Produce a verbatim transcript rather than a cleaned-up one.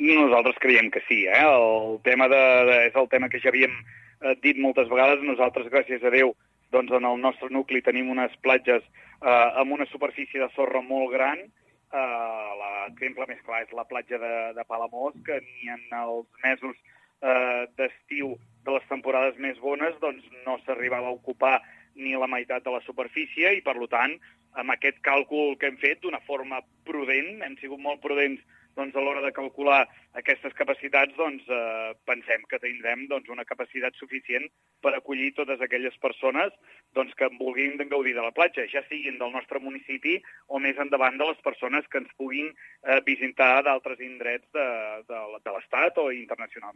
Nosaltres creiem que sí, eh? El tema de, de, és el tema que ja havíem eh, dit moltes vegades. Nosaltres, gràcies a Déu, doncs en el nostre nucli tenim unes platges eh, amb una superfície de sorra molt gran. Eh, L'exemple més clar és la platja de, de Palamós, que ni en els mesos eh, d'estiu de les temporades més bones doncs no s'arribava a ocupar ni la meitat de la superfície i, per tant, amb aquest càlcul que hem fet d'una forma prudent, hem sigut molt prudents doncs, a l'hora de calcular aquestes capacitats, doncs, eh, pensem que tindrem doncs, una capacitat suficient per acollir totes aquelles persones doncs, que vulguin gaudir de la platja, ja siguin del nostre municipi o més endavant de les persones que ens puguin eh, visitar d'altres indrets de, de, de l'Estat o internacionalment.